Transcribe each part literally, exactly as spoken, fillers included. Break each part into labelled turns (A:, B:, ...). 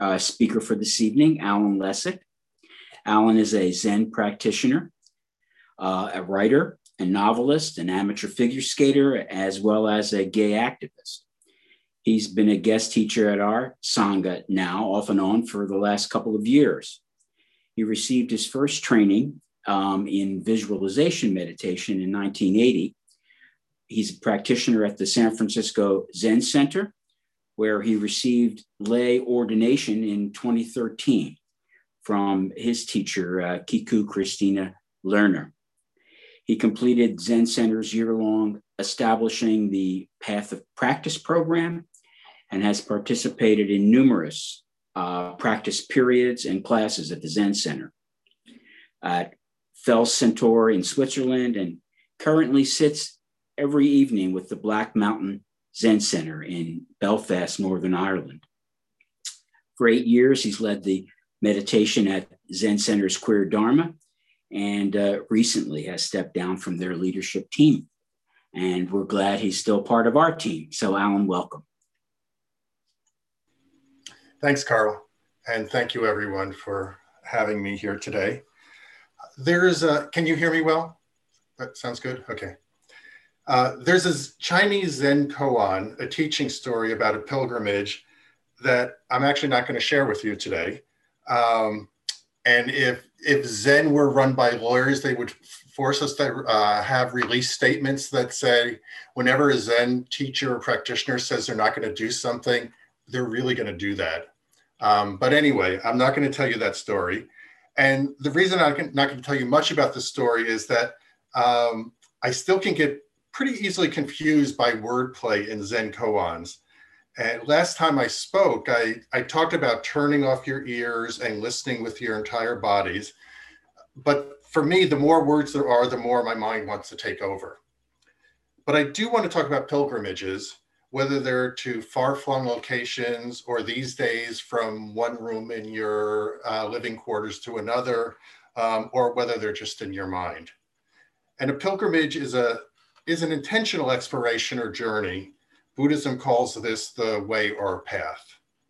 A: uh, speaker for this evening, Alan Lessig. Alan is a Zen practitioner, uh, a writer, a novelist, an amateur figure skater, as well as a gay activist. He's been a guest teacher at our Sangha now, off and on, for the last couple of years. He received his first training um, in visualization meditation in nineteen eighty. He's a practitioner at the San Francisco Zen Center, where he received lay ordination in twenty thirteen from his teacher, uh, Kiku Christina Lerner. He completed Zen Center's year-long Establishing the Path of Practice program and has participated in numerous uh, practice periods and classes at the Zen Center at Fels Centaur in Switzerland, and currently sits every evening with the Black Mountain Zen Center in Belfast, Northern Ireland. For eight years, he's led the meditation at Zen Center's Queer Dharma, and uh, recently has stepped down from their leadership team. And we're glad he's still part of our team. So Alan, welcome.
B: Thanks, Carl. And thank you everyone for having me here today. There's a, can you hear me well? That sounds good, okay. Uh, there's this Chinese Zen koan, a teaching story about a pilgrimage that I'm actually not going to share with you today. Um, and if, if Zen were run by lawyers, they would force us to uh, have release statements that say, whenever a Zen teacher or practitioner says they're not going to do something, they're really going to do that. Um, but anyway, I'm not going to tell you that story. And the reason I'm not going to tell you much about the story is that um, I still can get pretty easily confused by wordplay in Zen koans. And last time I spoke, I, I talked about turning off your ears and listening with your entire bodies. But for me, the more words there are, the more my mind wants to take over. But I do want to talk about pilgrimages, whether they're to far-flung locations or these days from one room in your uh, living quarters to another, um, or whether they're just in your mind. And a pilgrimage is, a, is an intentional exploration or journey. Buddhism calls this the way or path.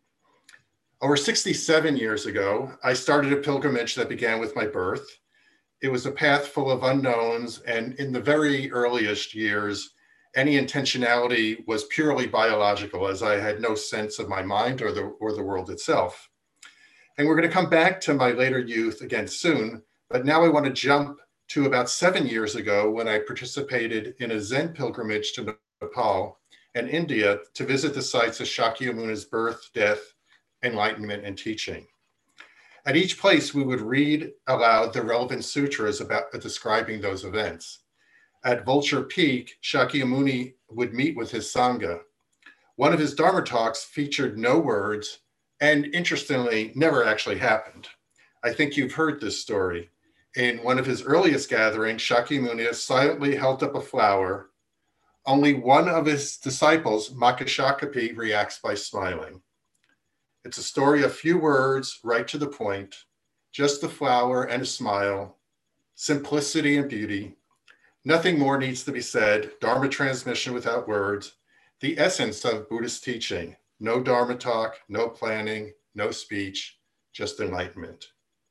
B: Over sixty-seven years ago, I started a pilgrimage that began with my birth. It was a path full of unknowns, and in the very earliest years, any intentionality was purely biological, as I had no sense of my mind or the, or the world itself. And we're going to come back to my later youth again soon, but now I want to jump to about seven years ago when I participated in a Zen pilgrimage to Nepal and India to visit the sites of Shakyamuna's birth, death, enlightenment, and teaching. At each place, we would read aloud the relevant sutras about describing those events. At Vulture Peak, Shakyamuni would meet with his Sangha. One of his Dharma talks featured no words and, interestingly, never actually happened. I think you've heard this story. In one of his earliest gatherings, Shakyamuni silently held up a flower. Only one of his disciples, Makashakapi, reacts by smiling. It's a story of few words, right to the point, just the flower and a smile, simplicity and beauty. Nothing more needs to be said, Dharma transmission without words, the essence of Buddhist teaching. No Dharma talk, no planning, no speech, just enlightenment.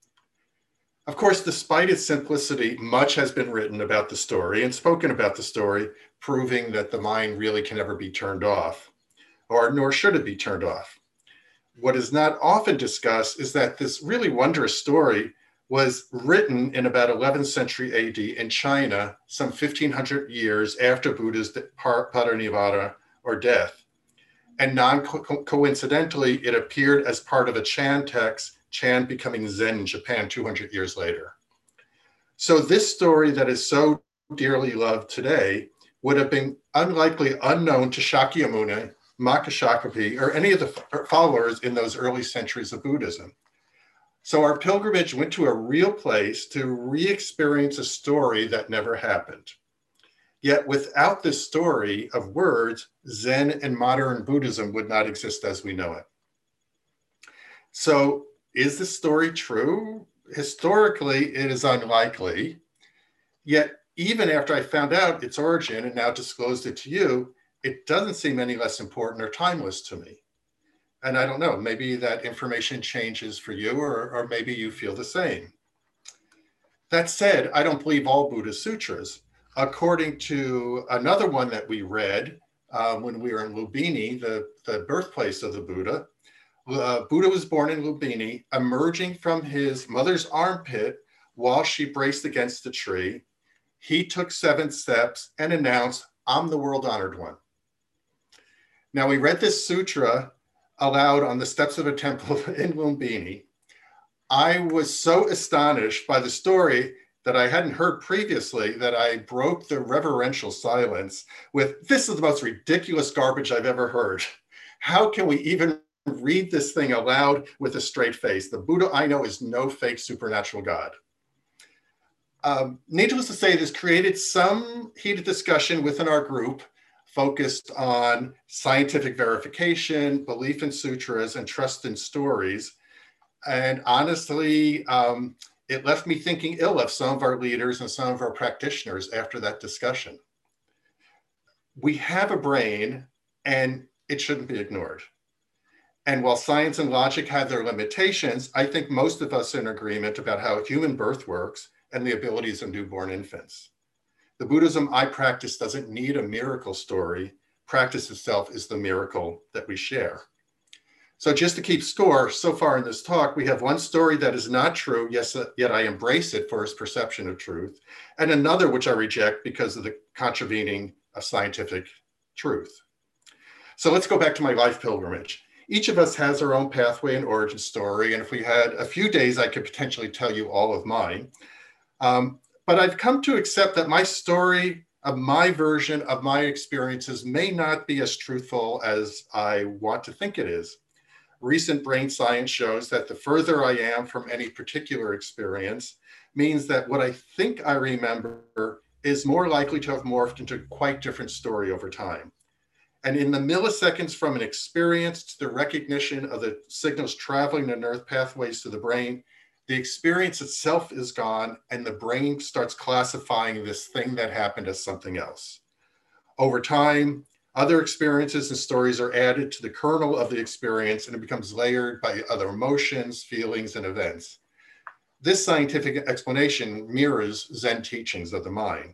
B: Of course, despite its simplicity, much has been written about the story and spoken about the story, proving that the mind really can never be turned off, or nor should it be turned off. What is not often discussed is that this really wondrous story was written in about eleventh century A D in China, some fifteen hundred years after Buddha's parinirvana or death. And non-coincidentally, it appeared as part of a Chan text, Chan becoming Zen in Japan two hundred years later. So this story that is so dearly loved today would have been unlikely unknown to Shakyamuni, Makashakapi, or any of the followers in those early centuries of Buddhism. So our pilgrimage went to a real place to re-experience a story that never happened. Yet without this story of words, Zen and modern Buddhism would not exist as we know it. So is this story true? Historically, it is unlikely. Yet even after I found out its origin and now disclosed it to you, it doesn't seem any less important or timeless to me. And I don't know, maybe that information changes for you, or, or maybe you feel the same. That said, I don't believe all Buddha sutras. According to another one that we read uh, when we were in Lumbini, the, the birthplace of the Buddha, uh, Buddha was born in Lumbini, emerging from his mother's armpit while she braced against a tree. He took seven steps and announced, "I'm the world honored one." Now, we read this sutra aloud on the steps of a temple in Lumbini. I was so astonished by the story that I hadn't heard previously that I broke the reverential silence with, "This is the most ridiculous garbage I've ever heard. How can we even read this thing aloud with a straight face? The Buddha I know is no fake supernatural God." Um, needless to say, this created some heated discussion within our group focused on scientific verification, belief in sutras, and trust in stories. And honestly, um, it left me thinking ill of some of our leaders and some of our practitioners after that discussion. We have a brain, and it shouldn't be ignored. And while science and logic have their limitations, I think most of us are in agreement about how human birth works and the abilities of newborn infants. The Buddhism I practice doesn't need a miracle story. Practice itself is the miracle that we share. So just to keep score, so far in this talk, we have one story that is not true, yes, yet I embrace it for its perception of truth, and another which I reject because of the contravening of scientific truth. So let's go back to my life pilgrimage. Each of us has our own pathway and origin story, and if we had a few days, I could potentially tell you all of mine. Um, but I've come to accept that my story of my version of my experiences may not be as truthful as I want to think it is. Recent brain science shows that the further I am from any particular experience means that what I think I remember is more likely to have morphed into a quite different story over time. And in the milliseconds from an experience to the recognition of the signals traveling the nerve pathways to the brain, the experience itself is gone and the brain starts classifying this thing that happened as something else. Over time, other experiences and stories are added to the kernel of the experience, and it becomes layered by other emotions, feelings, and events. This scientific explanation mirrors Zen teachings of the mind.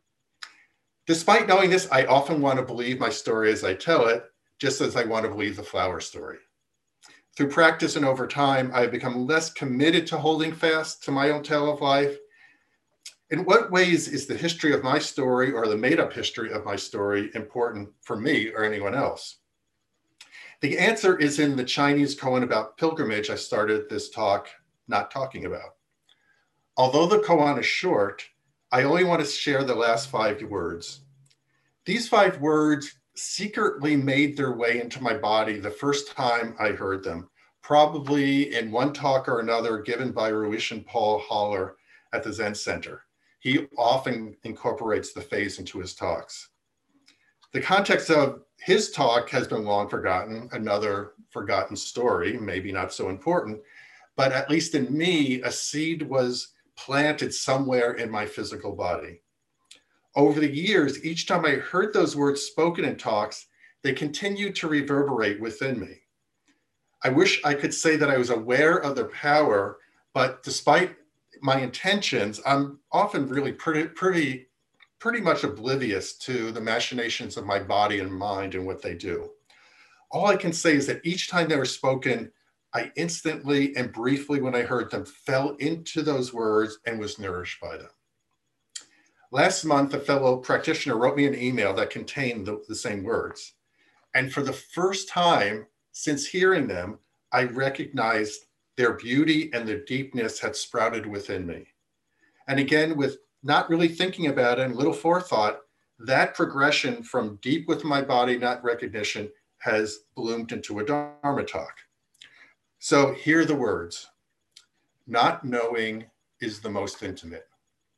B: Despite knowing this, I often want to believe my story as I tell it, just as I want to believe the flower story. Through practice and over time, I've become less committed to holding fast to my own tale of life. In what ways is the history of my story or the made-up history of my story important for me or anyone else? The answer is in the Chinese koan about pilgrimage I started this talk not talking about. Although the koan is short, I only want to share the last five words. These five words secretly made their way into my body the first time I heard them, probably in one talk or another given by Ruishan Paul Haller at the Zen Center. He often incorporates the face into his talks. The context of his talk has been long forgotten, another forgotten story, maybe not so important, but at least in me, a seed was planted somewhere in my physical body. Over the years, each time I heard those words spoken in talks, they continued to reverberate within me. I wish I could say that I was aware of their power, but despite my intentions, I'm often really pretty, pretty, pretty much oblivious to the machinations of my body and mind and what they do. All I can say is that each time they were spoken, I instantly and briefly, when I heard them, fell into those words and was nourished by them. Last month, a fellow practitioner wrote me an email that contained the, the same words. And for the first time since hearing them, I recognized their beauty and their deepness had sprouted within me. And again, with not really thinking about it and little forethought, that progression from deep within my body, not recognition, has bloomed into a Dharma talk. So here are the words. Not knowing is the most intimate.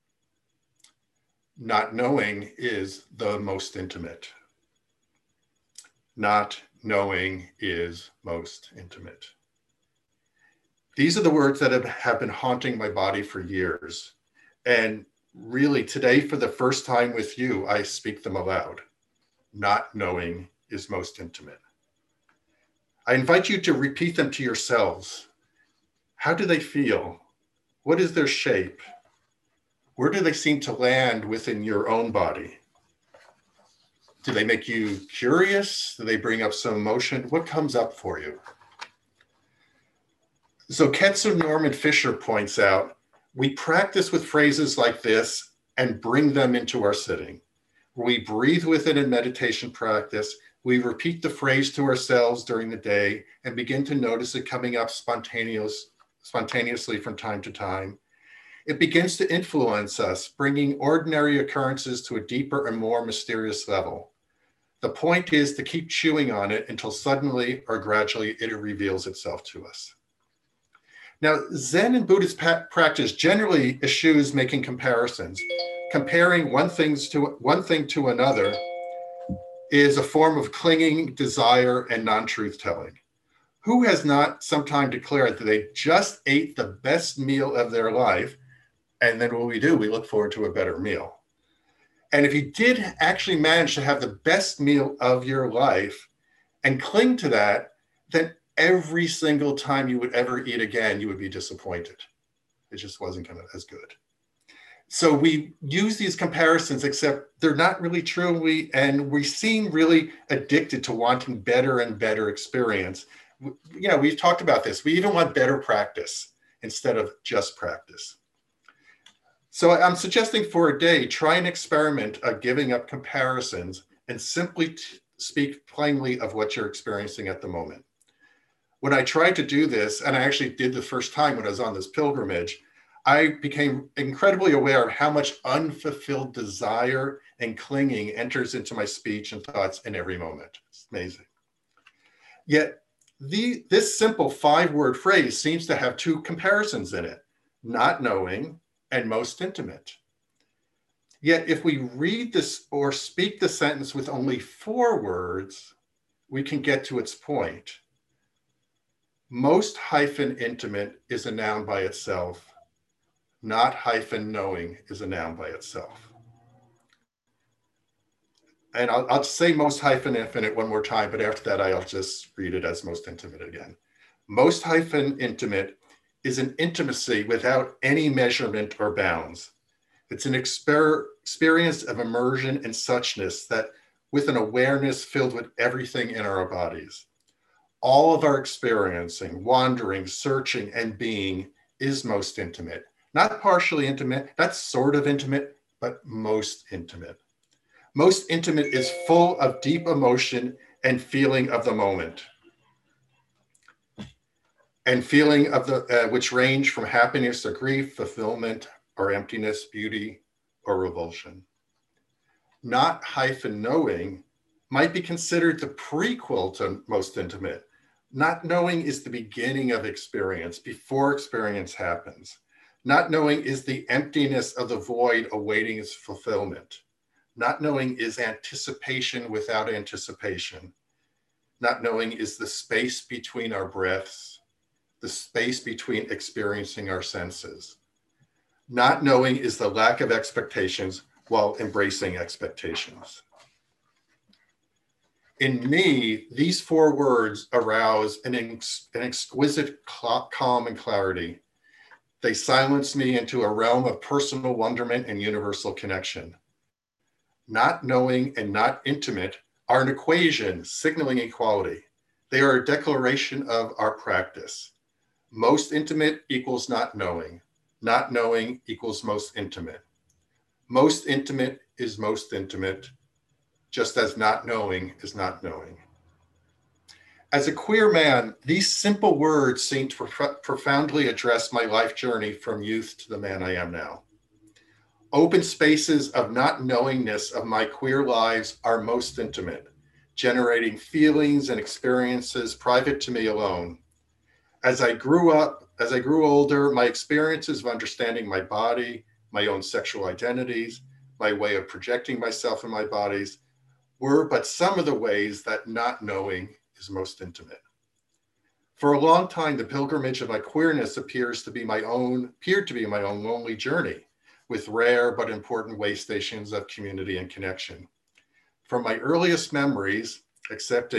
B: Not knowing is the most intimate. Not knowing is most intimate. These are the words that have, have been haunting my body for years. And really today, for the first time with you, I speak them aloud. Not knowing is most intimate. I invite you to repeat them to yourselves. How do they feel? What is their shape? Where do they seem to land within your own body? Do they make you curious? Do they bring up some emotion? What comes up for you? So Ketzer Norman Fisher points out, we practice with phrases like this and bring them into our sitting. We breathe with it in meditation practice. We repeat the phrase to ourselves during the day and begin to notice it coming up spontaneous, spontaneously from time to time. It begins to influence us, bringing ordinary occurrences to a deeper and more mysterious level. The point is to keep chewing on it until suddenly or gradually it reveals itself to us. Now, Zen and Buddhist practice generally eschews making comparisons. Comparing one, things to, one thing to another is a form of clinging, desire, and non-truth telling. Who has not sometime declared that they just ate the best meal of their life, and then what we do, we look forward to a better meal. And if you did actually manage to have the best meal of your life and cling to that, then every single time you would ever eat again, you would be disappointed. It just wasn't gonna as good. So we use these comparisons, except they're not really true. And we, and we seem really addicted to wanting better and better experience. You know, we've talked about this. We even want better practice instead of just practice. So I'm suggesting for a day, try an experiment of giving up comparisons and simply t- speak plainly of what you're experiencing at the moment. When I tried to do this, and I actually did the first time when I was on this pilgrimage, I became incredibly aware of how much unfulfilled desire and clinging enters into my speech and thoughts in every moment. It's amazing. Yet the, this simple five-word phrase seems to have two comparisons in it, not knowing and most intimate. Yet if we read this or speak the sentence with only four words, we can get to its point. Most hyphen intimate is a noun by itself. Not hyphen knowing is a noun by itself. And I'll, I'll say most hyphen infinite one more time, but after that, I'll just read it as most intimate again. Most hyphen intimate is an intimacy without any measurement or bounds. It's an exper- experience of immersion and suchness that with an awareness filled with everything in our bodies. All of our experiencing, wandering, searching, and being is most intimate. Not partially intimate, not sort of intimate, but most intimate. Most intimate is full of deep emotion and feeling of the moment. And feeling of the, uh, which range from happiness or grief, fulfillment or emptiness, beauty or revulsion. Not hyphen knowing might be considered the prequel to most intimate. Not knowing is the beginning of experience, before experience happens. Not knowing is the emptiness of the void awaiting its fulfillment. Not knowing is anticipation without anticipation. Not knowing is the space between our breaths, the space between experiencing our senses. Not knowing is the lack of expectations while embracing expectations. In me, these four words arouse an, ex- an exquisite cl- calm and clarity. They silence me into a realm of personal wonderment and universal connection. Not knowing and not intimate are an equation signaling equality. They are a declaration of our practice. Most intimate equals not knowing. Not knowing equals most intimate. Most intimate is most intimate, just as not knowing is not knowing. As a queer man, these simple words seem to prof- profoundly address my life journey from youth to the man I am now. Open spaces of not knowingness of my queer lives are most intimate, generating feelings and experiences private to me alone. As I grew up, as I grew older, my experiences of understanding my body, my own sexual identities, my way of projecting myself in my bodies, were but some of the ways that not knowing is most intimate. For a long time, the pilgrimage of my queerness appears to be my own, appeared to be my own lonely journey, with rare but important way stations of community and connection. From my earliest memories, accepting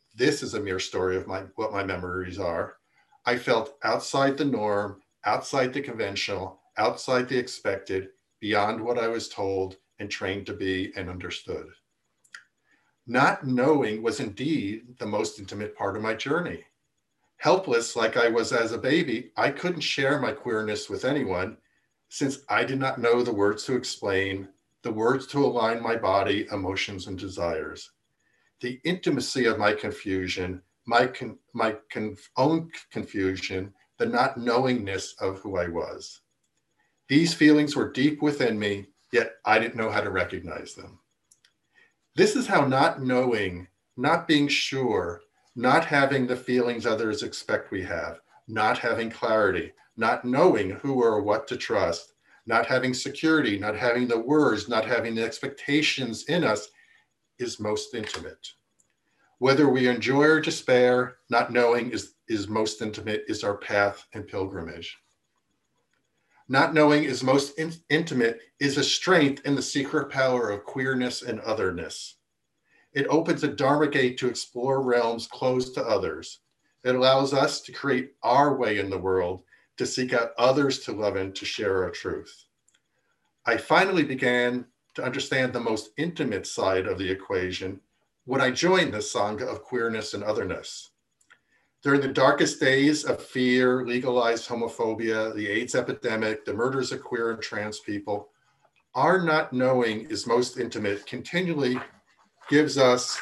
B: this is a mere story of my what my memories are. I felt outside the norm, outside the conventional, outside the expected, beyond what I was told and trained to be and understood. Not knowing was indeed the most intimate part of my journey. Helpless like I was as a baby, I couldn't share my queerness with anyone since I did not know the words to explain, the words to align my body, emotions, and desires. The intimacy of my confusion, my, con my con own confusion, the not knowingness of who I was. These feelings were deep within me, yet I didn't know how to recognize them. This is how not knowing, not being sure, not having the feelings others expect we have, not having clarity, not knowing who or what to trust, not having security, not having the words, not having the expectations in us is most intimate. Whether we enjoy or despair, not knowing is, is most intimate, is our path and pilgrimage. Not knowing is most in, intimate is a strength in the secret power of queerness and otherness. It opens a Dharma gate to explore realms closed to others. It allows us to create our way in the world, to seek out others to love and to share our truth. I finally began to understand the most intimate side of the equation when I joined the Sangha of Queerness and Otherness. During the darkest days of fear, legalized homophobia, the AIDS epidemic, the murders of queer and trans people, our not knowing is most intimate continually gives us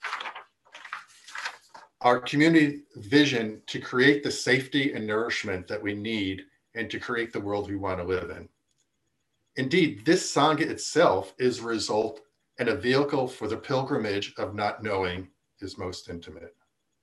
B: our community vision to create the safety and nourishment that we need and to create the world we want to live in. Indeed, this Sangha itself is a result and a vehicle for the pilgrimage of not knowing is most intimate.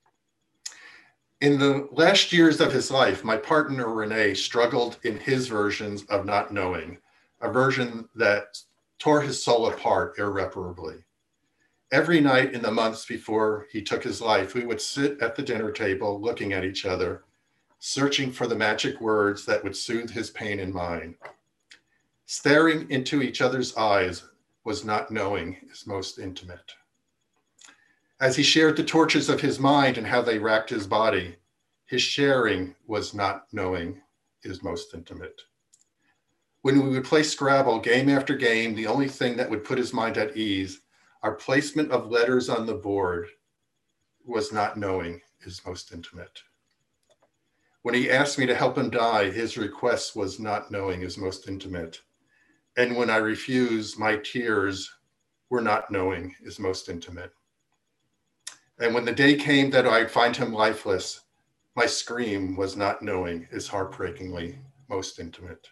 B: In the last years of his life, my partner Renee struggled in his versions of not knowing, a version that tore his soul apart irreparably. Every night in the months before he took his life, we would sit at the dinner table looking at each other, searching for the magic words that would soothe his pain and mine. Staring into each other's eyes was not knowing is most intimate. As he shared the tortures of his mind and how they racked his body, his sharing was not knowing is most intimate. When we would play Scrabble game after game, the only thing that would put his mind at ease, our placement of letters on the board was not knowing is most intimate. When he asked me to help him die, his request was not knowing is most intimate. And when I refused, my tears were not knowing is most intimate. And when the day came that I'd find him lifeless, my scream was not knowing is heartbreakingly most intimate.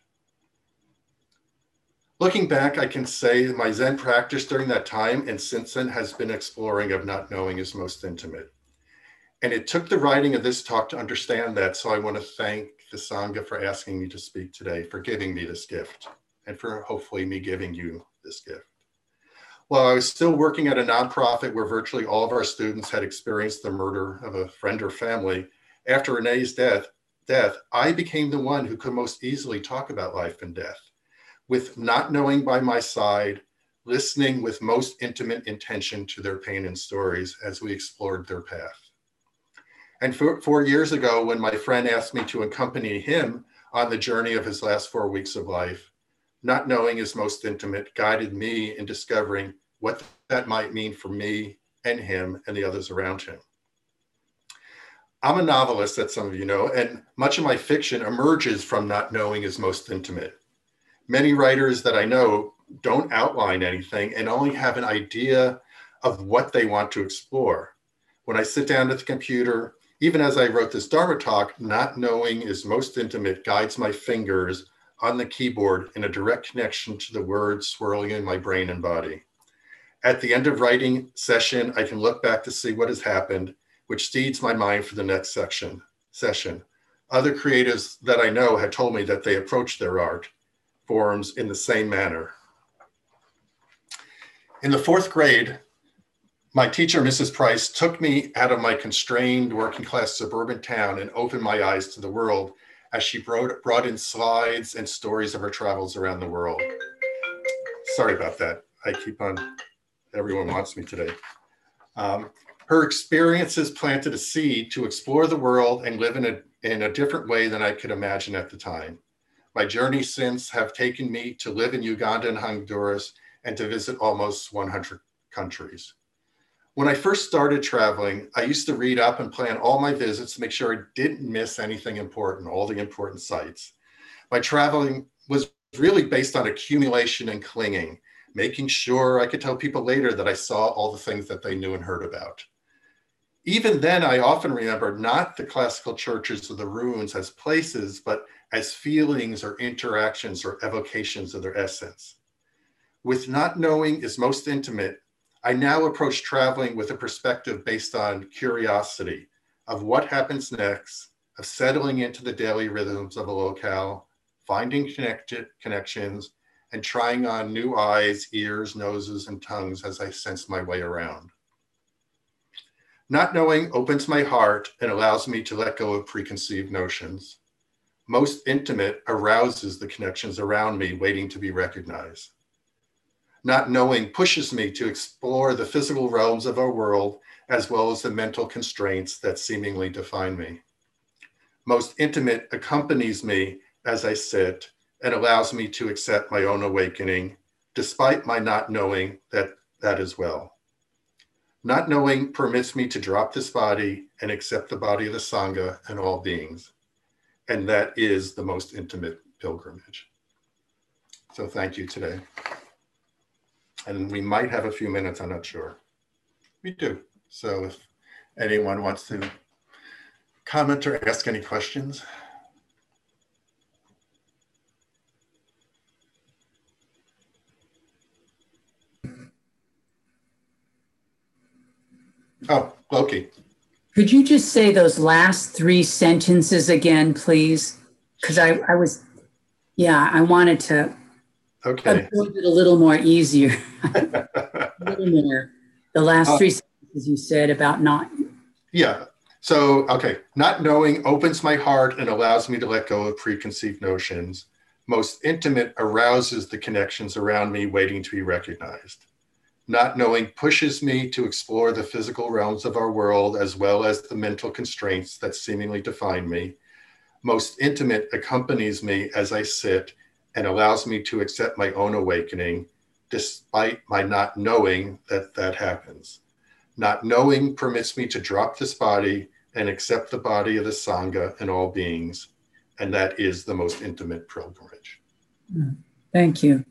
B: Looking back, I can say my Zen practice during that time and since then has been exploring of not knowing is most intimate. And it took the writing of this talk to understand that. So I want to thank the Sangha for asking me to speak today, for giving me this gift, and for hopefully me giving you this gift. While I was still working at a nonprofit where virtually all of our students had experienced the murder of a friend or family, after Renee's death, death, I became the one who could most easily talk about life and death, with not knowing by my side, listening with most intimate intention to their pain and stories as we explored their path. And four, four years ago, when my friend asked me to accompany him on the journey of his last four weeks of life, not knowing his most intimate guided me in discovering what that might mean for me and him and the others around him. I'm a novelist, that some of you know, and much of my fiction emerges from not knowing his most intimate. Many writers that I know don't outline anything and only have an idea of what they want to explore. When I sit down at the computer, even as I wrote this Dharma talk, not knowing is most intimate guides my fingers on the keyboard in a direct connection to the words swirling in my brain and body. At the end of writing session, I can look back to see what has happened, which seeds my mind for the next section, session. Other creatives that I know had told me that they approach their art forms in the same manner. In the fourth grade, my teacher, Missus Price, took me out of my constrained working class suburban town and opened my eyes to the world as she brought, brought in slides and stories of her travels around the world. Sorry about that. I keep on, everyone wants me today. Um, Her experiences planted a seed to explore the world and live in a, in a different way than I could imagine at the time. My journey since have taken me to live in Uganda and Honduras and to visit almost one hundred countries. When I first started traveling, I used to read up and plan all my visits to make sure I didn't miss anything important, all the important sites. My traveling was really based on accumulation and clinging, making sure I could tell people later that I saw all the things that they knew and heard about. Even then, I often remember not the classical churches or the ruins as places, but as feelings or interactions or evocations of their essence. With not knowing is most intimate, I now approach traveling with a perspective based on curiosity of what happens next, of settling into the daily rhythms of a locale, finding connected connections, and trying on new eyes, ears, noses, and tongues as I sense my way around. Not knowing opens my heart and allows me to let go of preconceived notions. Most intimate arouses the connections around me waiting to be recognized. Not knowing pushes me to explore the physical realms of our world as well as the mental constraints that seemingly define me. Most intimate accompanies me as I sit and allows me to accept my own awakening, despite my not knowing that that as well. Not knowing permits me to drop this body and accept the body of the Sangha and all beings. And that is the most intimate pilgrimage. So thank you today. And we might have a few minutes, I'm not sure. We do. So if anyone wants to comment or ask any questions. Oh, Loki.
C: Could you just say those last three sentences again, please? Because I, I was, yeah, I wanted to
B: okay.
C: absorb it a little more easier. A little more. The last uh, three sentences you said about not.
B: Yeah. So, okay. Not knowing opens my heart and allows me to let go of preconceived notions. Most intimate arouses the connections around me waiting to be recognized. Not knowing pushes me to explore the physical realms of our world as well as the mental constraints that seemingly define me. Most intimate accompanies me as I sit and allows me to accept my own awakening, despite my not knowing that that happens. Not knowing permits me to drop this body and accept the body of the Sangha and all beings, and that is the most intimate pilgrimage.
C: Thank you.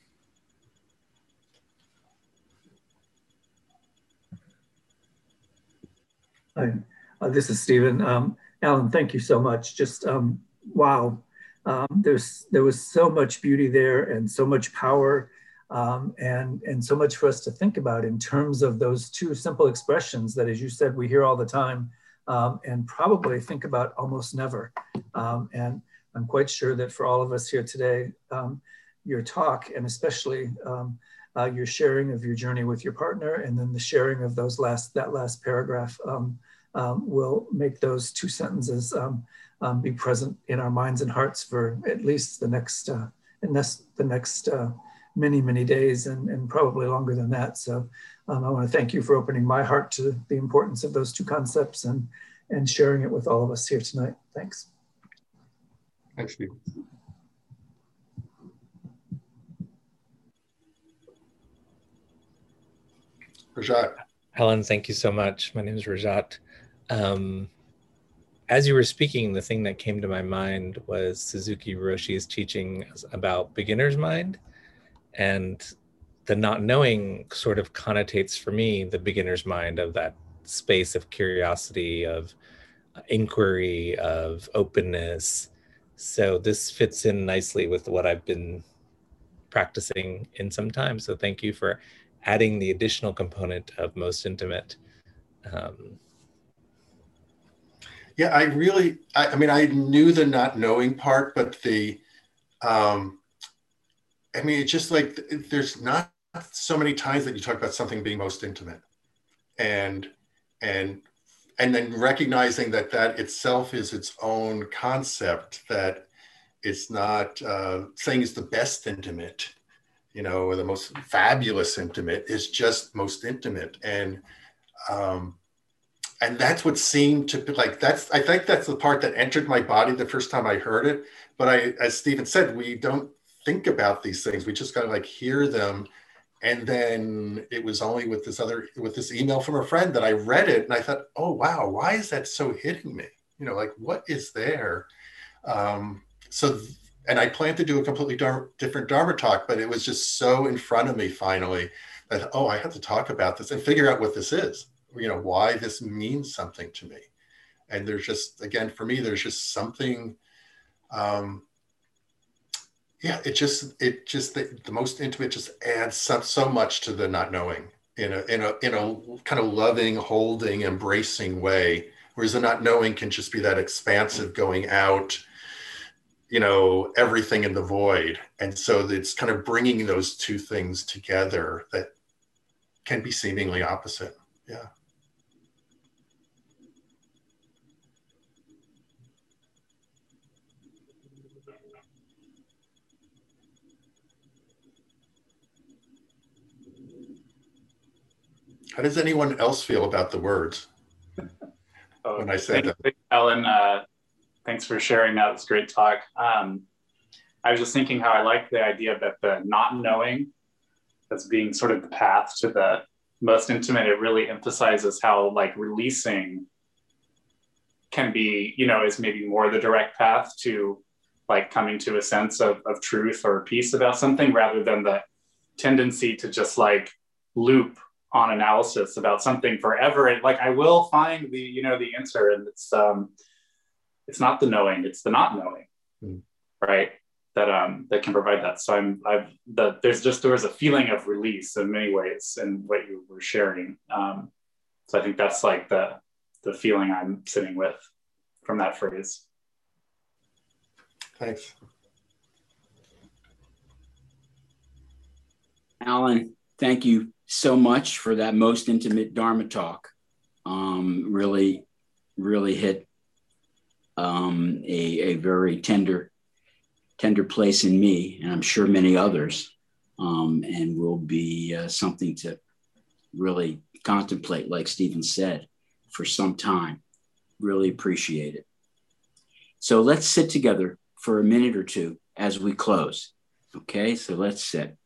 D: Hi, uh, this is Stephen. Um, Alan, thank you so much. Just, um, wow. Um, there's, there was so much beauty there and so much power um, and, and so much for us to think about in terms of those two simple expressions that, as you said, we hear all the time um, and probably think about almost never. Um, and I'm quite sure that for all of us here today, um, your talk and especially um, uh, your sharing of your journey with your partner and then the sharing of those last, that last paragraph um, Um, will make those two sentences um, um, be present in our minds and hearts for at least the next, uh, this, the next uh, many, many days and, and probably longer than that. So um, I want to thank you for opening my heart to the importance of those two concepts and, and sharing it with all of us here tonight. Thanks.
B: Thanks, Steve. Rajat.
E: Helen, thank you so much. My name is Rajat. Um, as you were speaking, the thing that came to my mind was Suzuki Roshi's teaching about beginner's mind, and the not knowing sort of connotates for me the beginner's mind of that space of curiosity, of inquiry, of openness. So this fits in nicely with what I've been practicing in some time. So thank you for adding the additional component of most intimate. Um,
B: Yeah, I really, I, I mean, I knew the not knowing part, but the, um, I mean, it's just like, there's not so many times that you talk about something being most intimate and, and, and then recognizing that that itself is its own concept, that it's not uh, saying it's the best intimate, you know, or the most fabulous intimate, is just most intimate. And, um, and that's what seemed to be like, that's, I think that's the part that entered my body the first time I heard it. But I, as Stephen said, we don't think about these things. We just kind of like hear them. And then it was only with this other, with this email from a friend that I read it and I thought, oh, wow, why is that so hitting me? You know, like what is there? Um, so, and I planned to do a completely dar- different Dharma talk, but it was just so in front of me finally that, oh, I have to talk about this and figure out what this is, you know, why this means something to me. And there's just, again, for me, there's just something, um, yeah, it just, it just, the, the most intimate just adds so, so much to the not knowing in a, in a, in a kind of loving, holding, embracing way. Whereas the not knowing can just be that expansive going out, you know, everything in the void. And so it's kind of bringing those two things together that can be seemingly opposite. Yeah. How does anyone else feel about the words
F: oh,
B: when I said
F: thanks,
B: that?
F: Ellen, uh, thanks for sharing that. It was a great talk. Um, I was just thinking how I like the idea that the not knowing as being sort of the path to the most intimate, it really emphasizes how like releasing can be, you know, is maybe more the direct path to like coming to a sense of, of truth or peace about something rather than the tendency to just like loop on analysis about something forever. And like, I will find the, you know, the answer, and it's, um, it's not the knowing, it's the not knowing, mm. right? That, um, that can provide that. So I'm, I've, the, there's just, there was a feeling of release in many ways in what you were sharing. Um, so I think that's like the, the feeling I'm sitting with from that phrase.
B: Thanks.
A: Alan, thank you so much for that most intimate Dharma talk. Um, really, really hit um, a, a very tender, tender place in me, and I'm sure many others, um, and will be uh, something to really contemplate, like Stephen said, for some time. Really appreciate it. So let's sit together for a minute or two as we close. Okay, so let's sit.